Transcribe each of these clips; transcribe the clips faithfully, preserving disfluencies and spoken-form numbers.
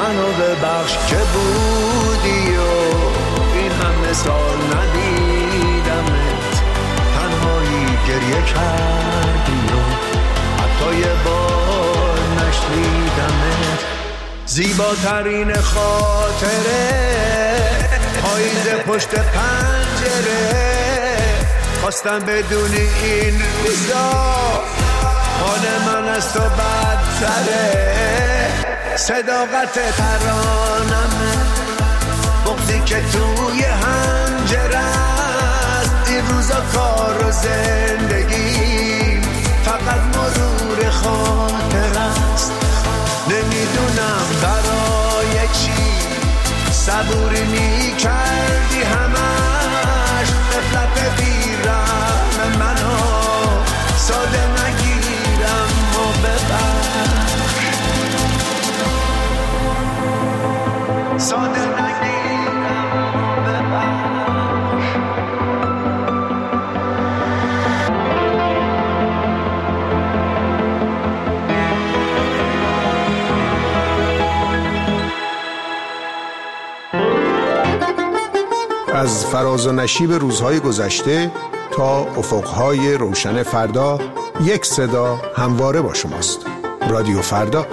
منو ببخش که بودی و این همه سال ندیدمت، تنهایی گریه کردی و حتی یه بار نشنیدمت. زیباترین خاطره پاییز پشت پنجره، خواستم بدونی این روزا حال من از تو بدتره. صداقت ترانمه، بغضی که توی هنجره است، این روزا کار و زندگی فقط مرور خاطر است. نمیدونم برای چی صبوری میکردی همش، غفلت بیرم منو ساده نگیرم و ببخش، ساده نگیرم و ببخش. از فراز و نشیب روزهای گذشته تا افقهای روشن فردا، یک صدا همواره با شماست. رادیو فردا.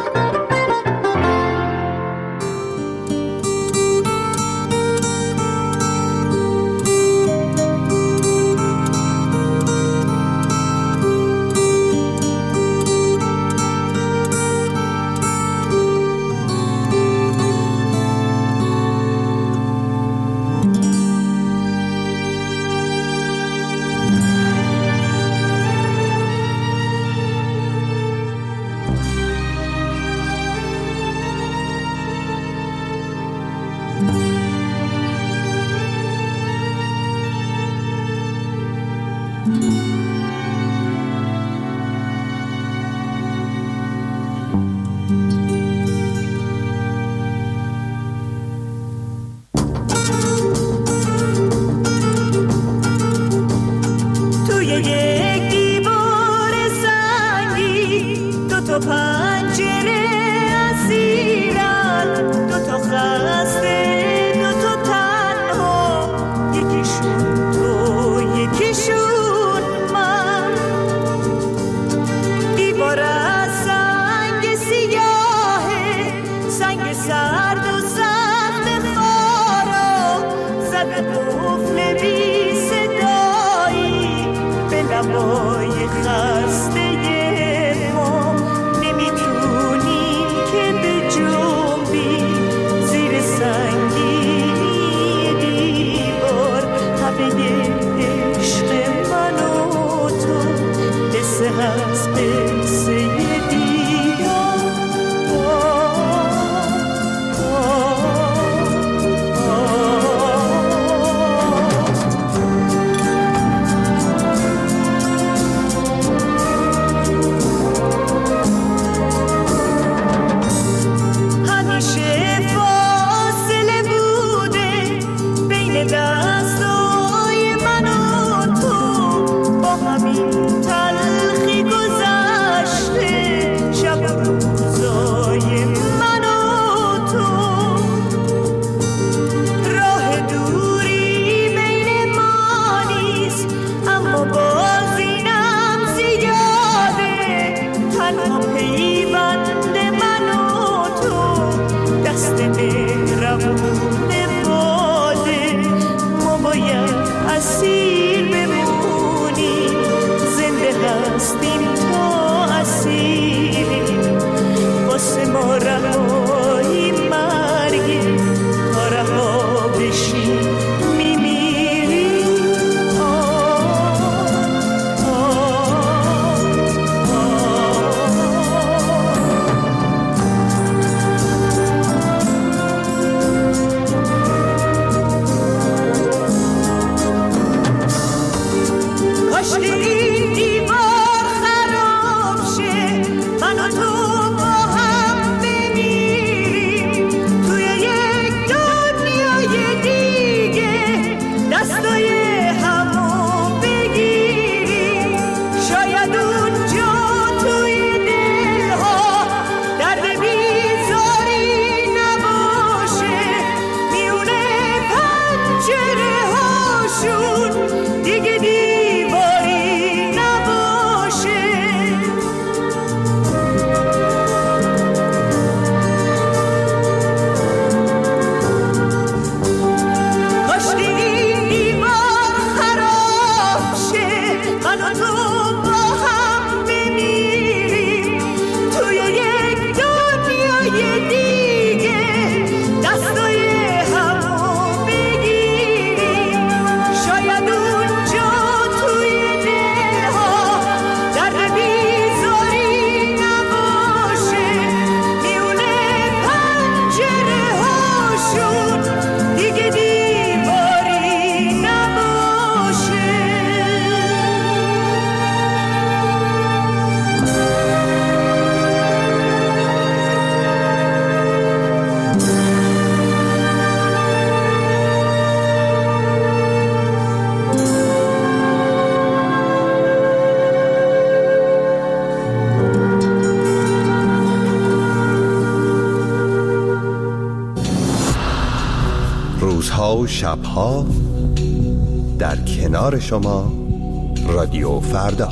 روزها و شبها در کنار شما رادیو فردا.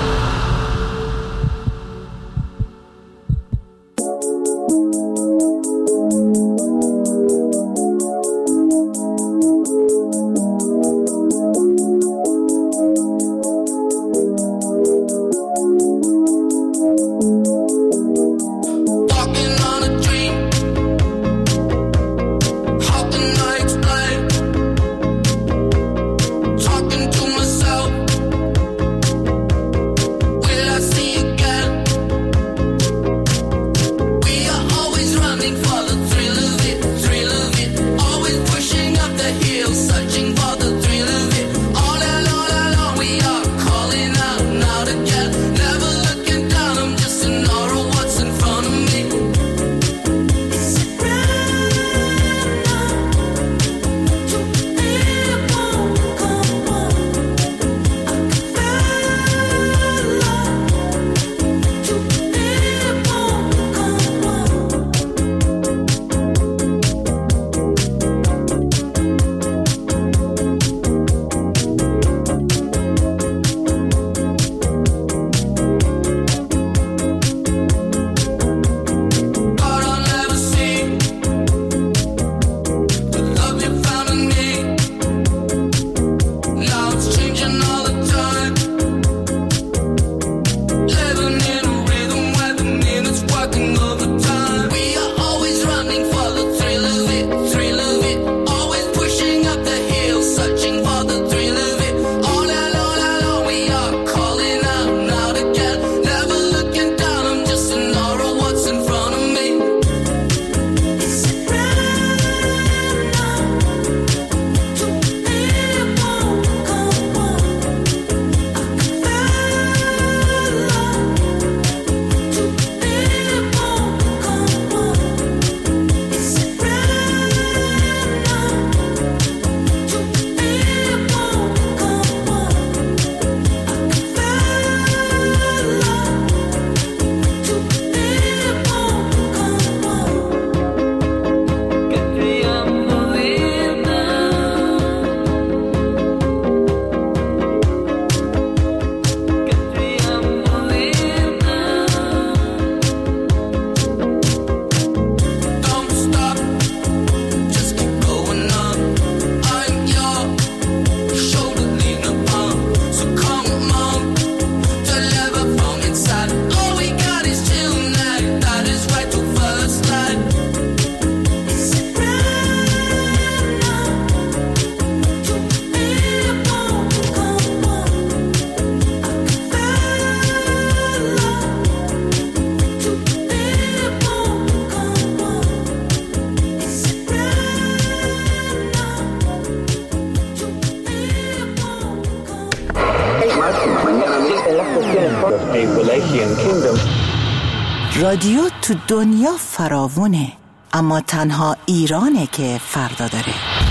رادیو تو دنیا فراوونه، اما تنها ایرانه که فردا داره.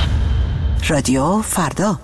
رادیو فردا.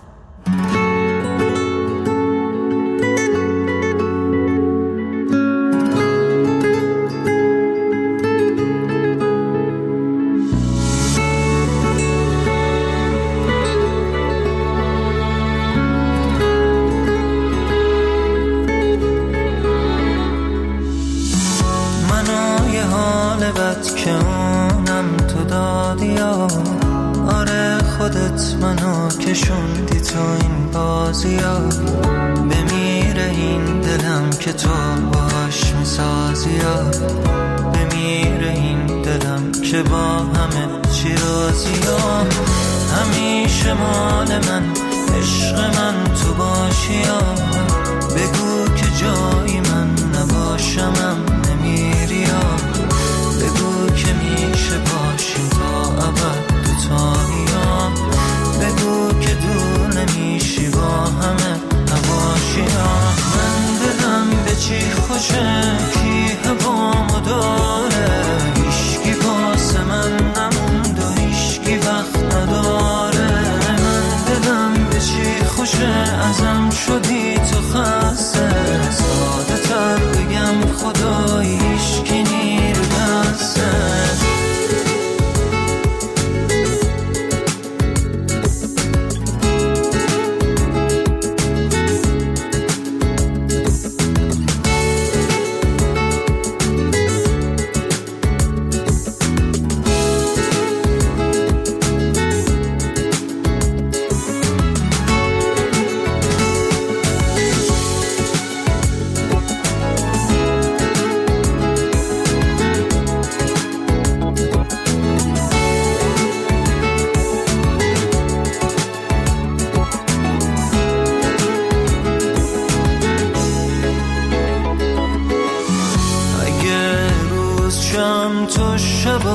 که اونم تو دادی یا آره خودت منو کشوندی تو این بازی ها، بمیره این دلم که تو باش میسازی یا بمیره این دلم که با همه چی رازی ها، همیشه مال من عشق من تو باشی یا بگو که جایی من نباشمم نمیری یا بگو که میشه باشیم تا ابد دوتایی ها، بگو که دور نمیشی با همه نباشی ها. من دلم به چی خوشه کی هوامو داره، هیشکی واسه من نموند و هیشکی وقت نداره. من دلم به چی خوشه ازم شدی تو خسته، ساده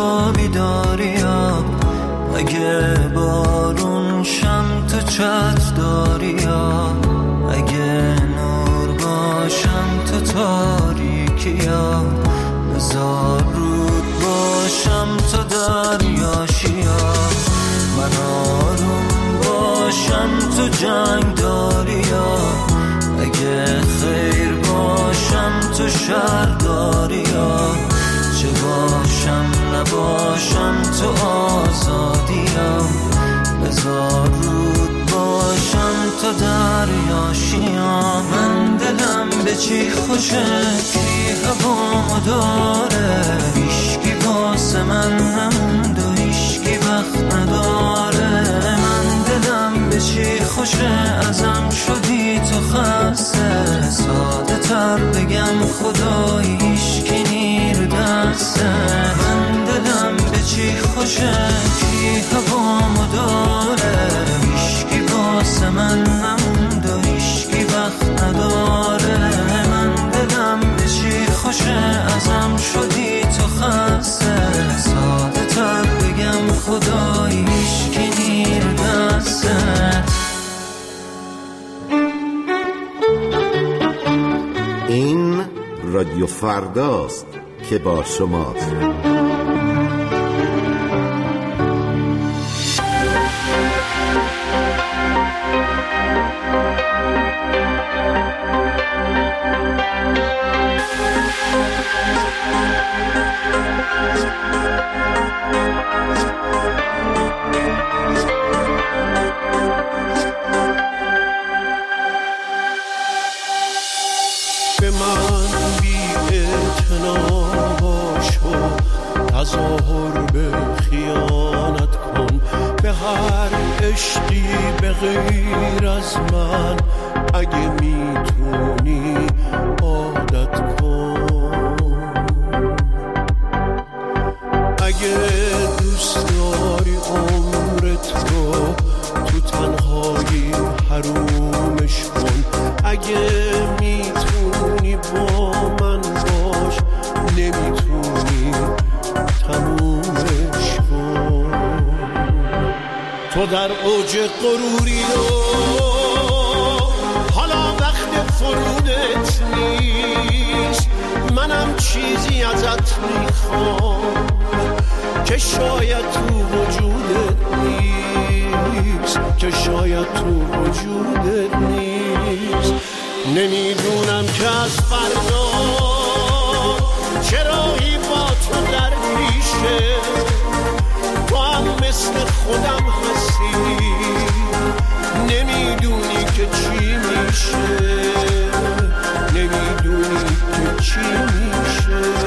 تو بیداریا، اگه بارون شم تو چت داریا، اگه نور باشم تو تاریکیا، بذار رود باشم تو دریاشیا، من آروم باشم تو جنگ داریا، اگه خیر باشم تو شر داریا، چه باشم نباشم تو آزادیم، بذار رود باشم تو دریاشیا، من دلم به چی خوشه کی هوامو داره، هیشکی واسه من نموند و هیشکی وقت نداره، من دلم به چی خوشه ازم شدی تو خسته، ساده تر بگم خدایی هیشکی نیر دسته، من دلم به چی خوشه کی هوامو داره، هیشکی واسه من نموند و هیشکی وقت نداره، من دلم به چی خوشه ازم شدی تو خسته، ساده تر بگم خدایی هیشکی نیر دسته. این رادیو فرداست که با شماست. به من بی اعتنا باش و تظاهر به خیانت کن، به هر عشقی به غیر از من اگه میتونی عادت کن، اگه دوست داری عمرت رو تو تنهایی حرومش کن، اگه میتونی با من باش نمیتونی تمومش کن، تو در اوج غروری و حالا وقت فرودت نیست، منم چیزی ازت میخوام که شاید تو وجودت نیست، که شاید تو وجودت نیست، نمیدونم که از فردا چرایی با تو در پیشه، تو هم مثل خودم هستی، نمیدونی که چی میشه، نمیدونی که چی میشه.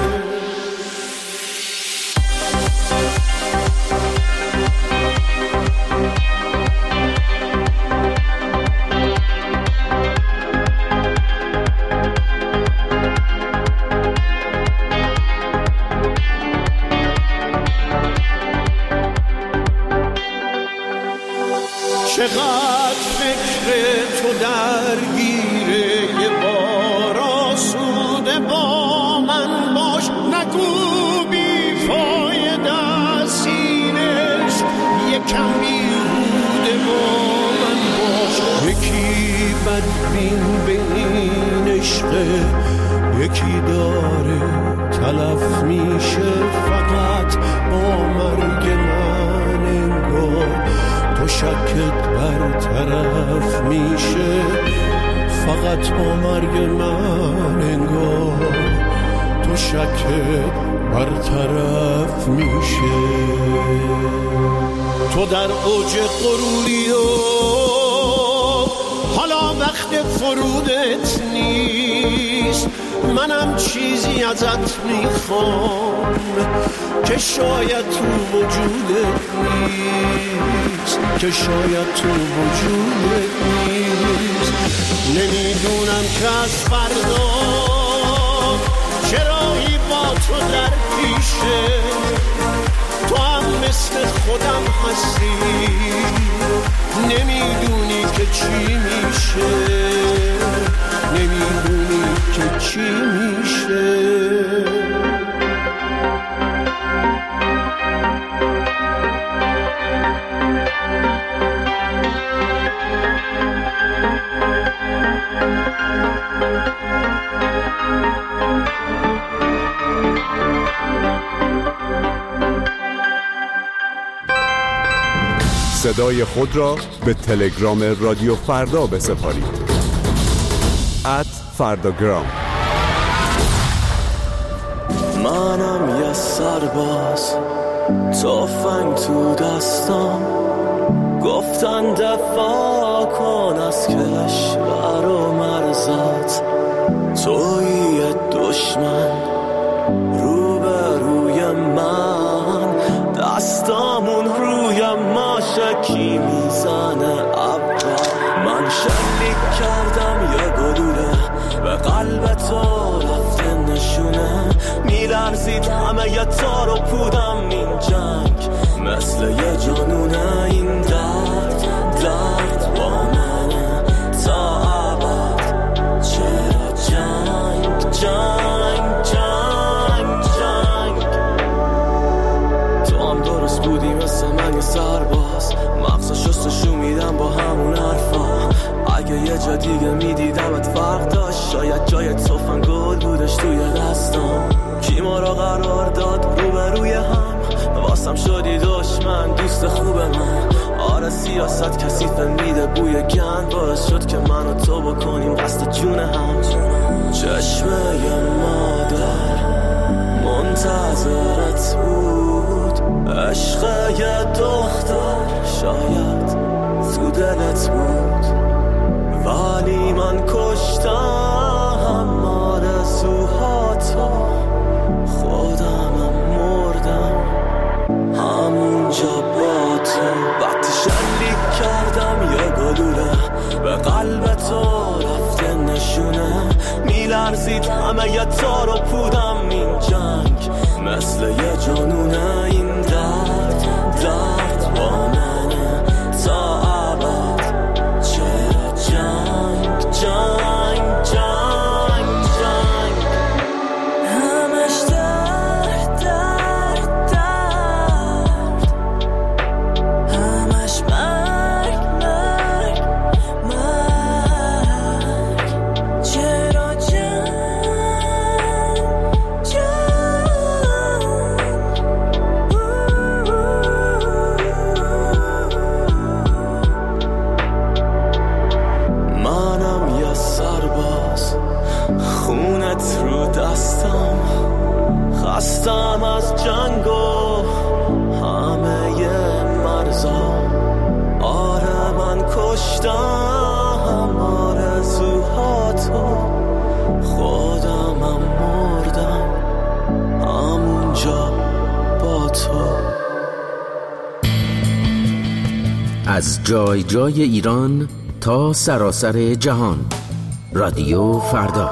چقدر فکر تو درگیره، یه بار آسوده با من باش، نگو بی فایده سینش، یکم بیهوده با من باش، یکی بدبین به این عشقه، یکی داره تلف میشه فقط با مرگ من، انگار تو شکت برطرف میشه فقط با مرگ من، انگار تو شکت برطرف میشه، تو در اوج غروری و حالا وقت فرودت نیست، منم چیزی ازت میخوام که شاید تو وجودت نیست، که شاید تو وجودت نیست، نمیدونم که از فردا چرایی با تو در پیشه، تو هم مثل خودم هستی، نمیدونی که چی میشه، نمیدونی که چی میشه. صدای خود را به تلگرام رادیو فردا بسپارید. ات فرداگرام. منم یه سرباز، تفنگ تو دستم، گفتن دفاع کن از کشور و مرزت. تویی دشمن رو به روی من، دستامون روی ماشکی میزنه ابرا. من شلیک کردم یه گلوله به قلب تو رفته نشونه، میلرزید همه یه تار و پودم این جنگ مثل یه جانونه. این درد درد با منه تا ابد، چرا جنگ جنگ جنگ جنگ. تو هم درست بودی مثل من یه سرباز، مغز شستشو میدم با همون حرفا. اگه یه جا دیگه میدیدمت فرق داشت، شاید جای تفنگ گل بودش توی دستم. کی ما را قرار داد رو به روی هم، واسم شدی دشمن دوست خوب من. آره سیاست کثیفه میده بوی گند، باعث شد که من و تو بکنیم قصد جون هم. چشمه ی مادر منتظرت بود، عشق ی دختر شاید تو دلت بود، ولی من کشتم آرزوهاتو. خودمم مردم همونجا با تو. وقتی شلیک کردم یه گلوله به قلب تو رفته نشونه، میلرزید همه یه تار و پودم این جنگ مثل یه جانونه. این درد درد با منه تا ابد، چرا جنگ جنگ جنگ جنگ. همش درد درد درد، همش مرگ مرگ مرگ. چرا جنگ جنگ. منم یه سرباز، خونت رو دستم، خستم از جنگ و همه ی مرزا. آره من کشتم آرزوهاتو، خودمم مردم همونجا با تو. از جای جای ایران تا سراسر جهان، رادیو فردا.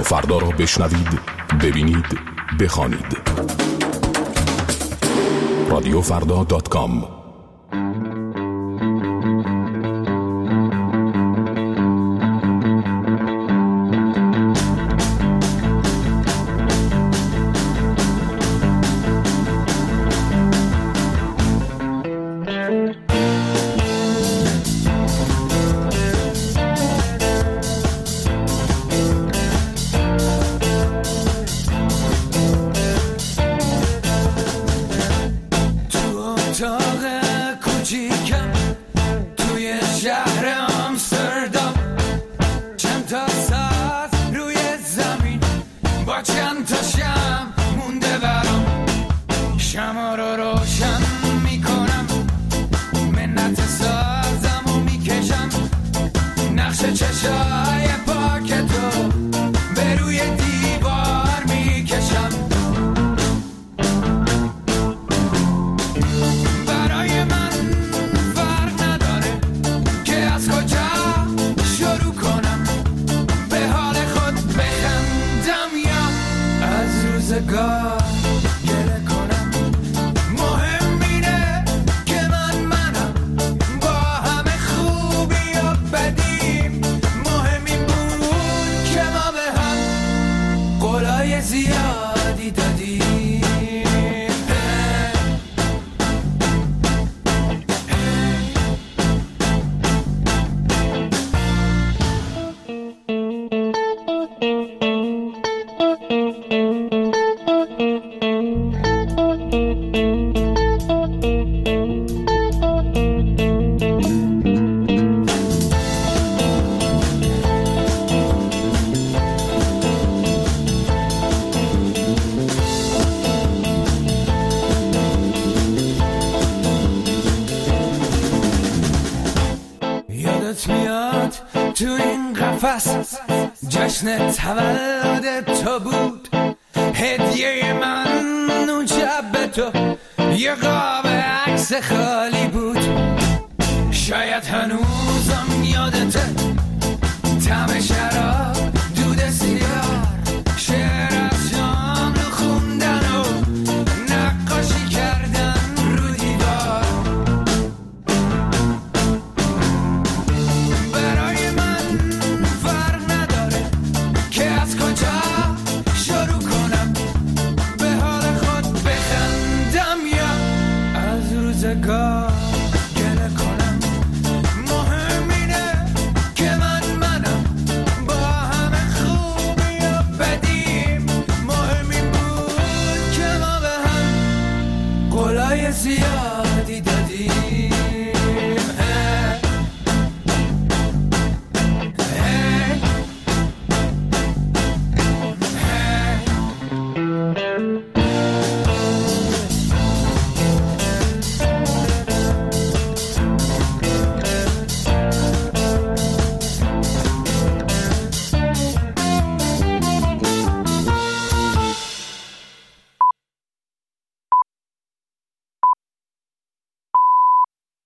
فردا را بشنوید، ببینید، بخوانید. رادیو فردا دات کام. جشن تولد تو بود، هدیه من اون شب به تو یه قاب عکس خالی بود. شاید هنوزم یادته طعم شراب، دود سیگار، شعر از شام رو خوندن و نقاشی کردن رو دیوار. برای من فرق نداره که از کجا شروع کنم، به حال خود بخندم یا از روزگار